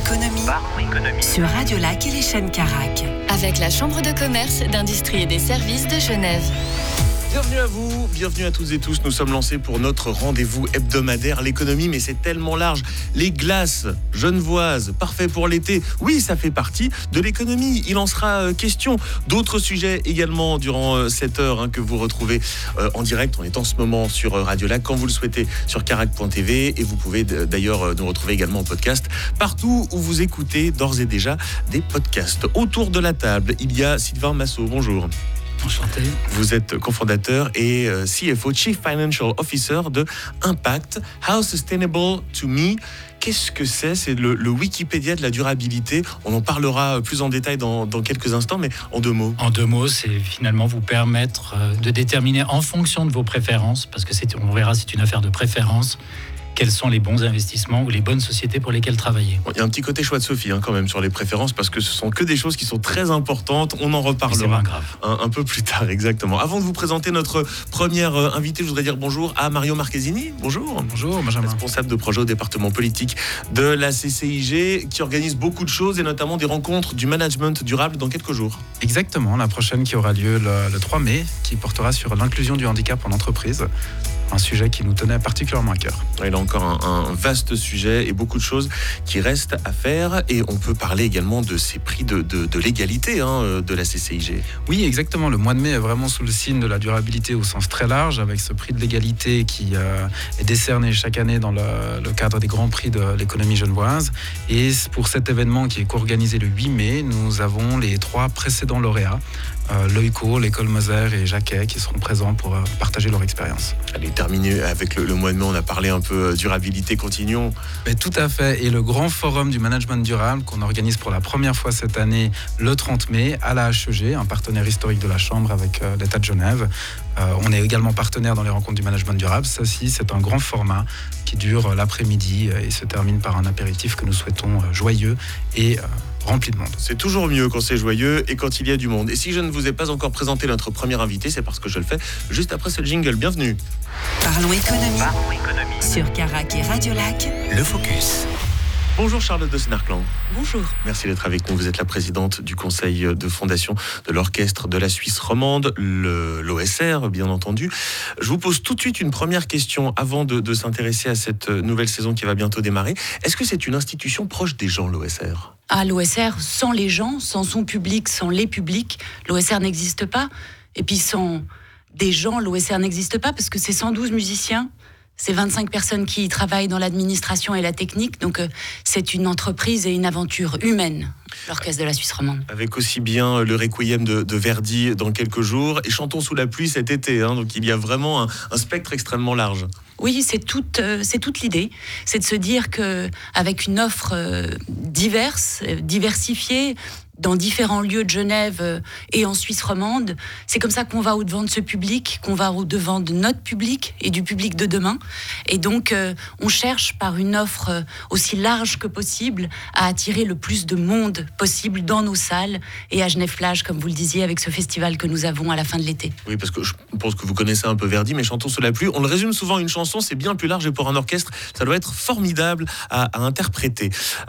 économie sur Radio Lac et les chaînes Carac. Avec la Chambre de commerce, d'industrie et des services de Genève. Bienvenue à vous, bienvenue à toutes et tous. Nous sommes lancés pour notre rendez-vous hebdomadaire, l'économie, mais c'est tellement large. Les glaces genevoises, parfait pour l'été. Oui, ça fait partie de l'économie. Il en sera question. D'autres sujets également durant cette heure que vous retrouvez en direct. On est en ce moment sur Radio Lac, quand vous le souhaitez, sur carac.tv. Et vous pouvez d'ailleurs nous retrouver également en podcast, partout où vous écoutez d'ores et déjà des podcasts. Autour de la table, il y a Sylvain Massot. Bonjour. Enchanté. Vous êtes cofondateur et CFO, Chief Financial Officer de Impact. How Sustainable to Me. Qu'est-ce que c'est ? C'est le Wikipédia de la durabilité. On en parlera plus en détail dans quelques instants, mais en deux mots. En deux mots, c'est finalement vous permettre de déterminer en fonction de vos préférences, parce que on verra, c'est une affaire de préférence, quels sont les bons investissements ou les bonnes sociétés pour lesquelles travailler. Il y a un petit côté choix de Sophie quand même sur les préférences, parce que ce sont que des choses qui sont très importantes. On en reparlera un peu plus tard, exactement. Avant de vous présenter notre première invitée, je voudrais dire bonjour à Mario Marchesini. Bonjour. Bonjour Benjamin. Responsable de projet au département politique de la CCIG, qui organise beaucoup de choses et notamment des rencontres du management durable dans quelques jours. Exactement, la prochaine qui aura lieu le 3 mai, qui portera sur l'inclusion du handicap en entreprise. Un sujet qui nous tenait particulièrement à cœur. Il y a encore un vaste sujet et beaucoup de choses qui restent à faire. Et on peut parler également de ces prix de l'égalité de la CCIG. Oui, exactement. Le mois de mai est vraiment sous le signe de la durabilité au sens très large, avec ce prix de l'égalité qui est décerné chaque année dans le cadre des grands prix de l'économie genevoise. Et pour cet événement qui est co-organisé le 8 mai, nous avons les 3 précédents lauréats. L'EUCO, l'école Moser et Jacquet qui seront présents pour partager leur expérience. Allez, terminer avec le mois de mai, on a parlé un peu durabilité, continuons. Mais tout à fait, et le grand forum du management durable qu'on organise pour la première fois cette année le 30 mai à la HEG, un partenaire historique de la Chambre avec l'État de Genève. On est également partenaire dans les rencontres du management durable. Ça, c'est un grand format qui dure l'après-midi et se termine par un apéritif que nous souhaitons joyeux et rempli de monde. C'est toujours mieux quand c'est joyeux et quand il y a du monde. Et si je ne vous ai pas encore présenté notre premier invité, c'est parce que je le fais juste après ce jingle. Bienvenue. Parlons économie sur Carac et Radio Lac. Le Focus. Bonjour Charlotte de Sénarclan. Bonjour. Merci d'être avec nous. Vous êtes la présidente du conseil de fondation de l'orchestre de la Suisse romande, l'OSR bien entendu. Je vous pose tout de suite une première question avant de s'intéresser à cette nouvelle saison qui va bientôt démarrer. Est-ce que c'est une institution proche des gens, l'OSR ? L'OSR, sans les gens, sans son public, sans les publics, l'OSR n'existe pas. Et puis sans des gens, l'OSR n'existe pas parce que c'est 112 musiciens. C'est 25 personnes qui travaillent dans l'administration et la technique, donc c'est une entreprise et une aventure humaine, l'orchestre de la Suisse romande. Avec aussi bien le Requiem de Verdi dans quelques jours et Chantons sous la pluie cet été, donc il y a vraiment un spectre extrêmement large. Oui, c'est toute l'idée, c'est de se dire qu'avec une offre diversifiée, dans différents lieux de Genève et en Suisse romande. C'est comme ça qu'on va au-devant de ce public, qu'on va au-devant de notre public et du public de demain. Et donc, on cherche par une offre aussi large que possible à attirer le plus de monde possible dans nos salles et à Genève-Plage, comme vous le disiez, avec ce festival que nous avons à la fin de l'été. Oui, parce que je pense que vous connaissez un peu Verdi, mais Chantons sous la pluie, on le résume souvent, une chanson, c'est bien plus large et pour un orchestre, ça doit être formidable à interpréter.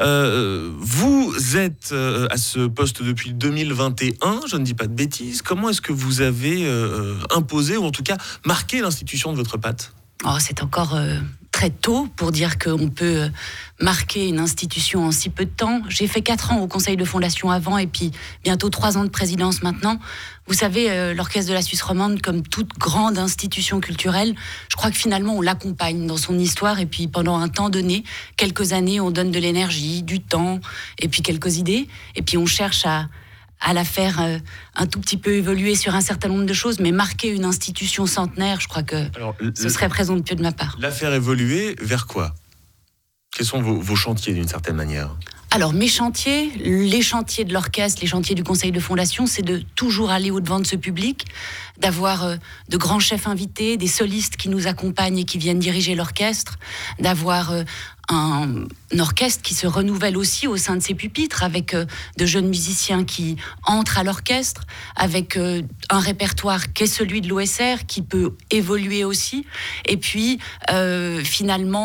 Vous êtes à ce poste depuis 2021, je ne dis pas de bêtises. Comment est-ce que vous avez imposé ou en tout cas marqué l'institution de votre patte ? C'est encore très tôt pour dire qu'on peut marquer une institution en si peu de temps. J'ai fait 4 ans au conseil de fondation avant et puis bientôt 3 ans de présidence maintenant. Vous savez, l'orchestre de la Suisse romande, comme toute grande institution culturelle, je crois que finalement on l'accompagne dans son histoire et puis pendant un temps donné, quelques années, on donne de l'énergie, du temps et puis quelques idées et puis on cherche à la faire un tout petit peu évoluer sur un certain nombre de choses, mais marquer une institution centenaire, je crois que ce serait présomptueux de ma part. La faire évoluer vers quoi ? Quels sont vos chantiers d'une certaine manière ? Alors, mes chantiers, les chantiers de l'orchestre, les chantiers du conseil de fondation, c'est de toujours aller au-devant de ce public, d'avoir de grands chefs invités, des solistes qui nous accompagnent et qui viennent diriger l'orchestre, d'avoir un orchestre qui se renouvelle aussi au sein de ses pupitres, avec de jeunes musiciens qui entrent à l'orchestre, avec un répertoire qui est celui de l'OSR, qui peut évoluer aussi, et puis finalement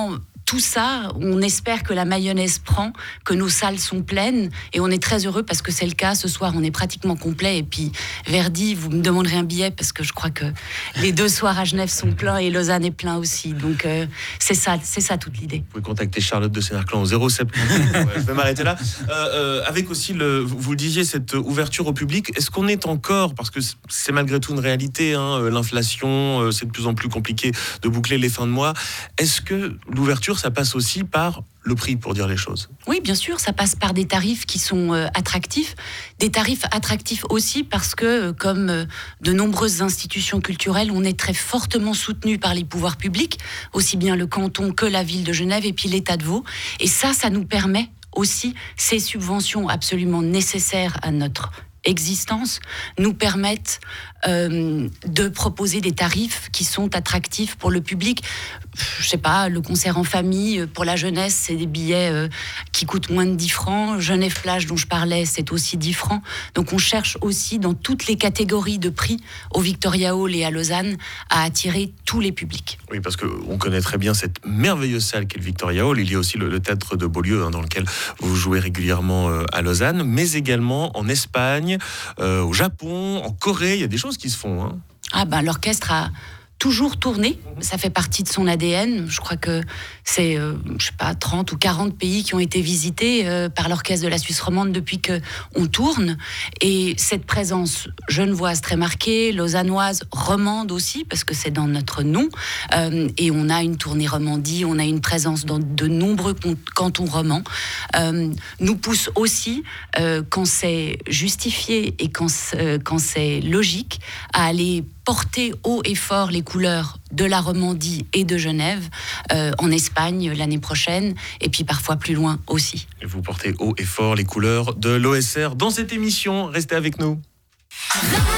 tout ça, on espère que la mayonnaise prend, que nos salles sont pleines, et on est très heureux parce que c'est le cas. Ce soir, on est pratiquement complet. Et puis, Verdi, vous me demanderez un billet parce que je crois que les 2 soirs à Genève sont pleins et Lausanne est plein aussi. Donc, c'est ça toute l'idée. Vous pouvez contacter Charlotte de Sénarclan au 070. Je vais m'arrêter là. Avec aussi, vous le disiez, cette ouverture au public, est-ce qu'on est encore, parce que c'est malgré tout une réalité, l'inflation, c'est de plus en plus compliqué de boucler les fins de mois, est-ce que l'ouverture, ça passe aussi par le prix, pour dire les choses? Oui, bien sûr, ça passe par des tarifs qui sont attractifs. Des tarifs attractifs aussi parce que, comme de nombreuses institutions culturelles, on est très fortement soutenu par les pouvoirs publics, aussi bien le canton que la ville de Genève et puis l'État de Vaud. Et ça nous permet aussi, ces subventions absolument nécessaires à notre existence, nous permettent de proposer des tarifs qui sont attractifs pour le public. Je sais pas, le concert en famille, pour la jeunesse, c'est des billets qui coûtent moins de 10 francs. Genève Flash, dont je parlais, c'est aussi 10 francs. Donc on cherche aussi, dans toutes les catégories de prix, au Victoria Hall et à Lausanne, à attirer tous les publics. Oui, parce qu'on connaît très bien cette merveilleuse salle qu'est le Victoria Hall. Il y a aussi le théâtre de Beaulieu, dans lequel vous jouez régulièrement à Lausanne, mais également en Espagne, au Japon, en Corée. Il y a des choses qui se font. L'orchestre a toujours tourné, ça fait partie de son ADN. Je crois que c'est, 30 ou 40 pays qui ont été visités par l'orchestre de la Suisse romande depuis qu'on tourne. Et cette présence genevoise très marquée, lausannoise, romande aussi, parce que c'est dans notre nom. Et on a une tournée Romandie, on a une présence dans de nombreux cantons romans. Nous pousse aussi, quand c'est justifié et quand c'est logique, à aller porter haut et fort les couleurs de la Romandie et de Genève en Espagne l'année prochaine, et puis parfois plus loin aussi. Et vous portez haut et fort les couleurs de l'OSR dans cette émission. Restez avec nous.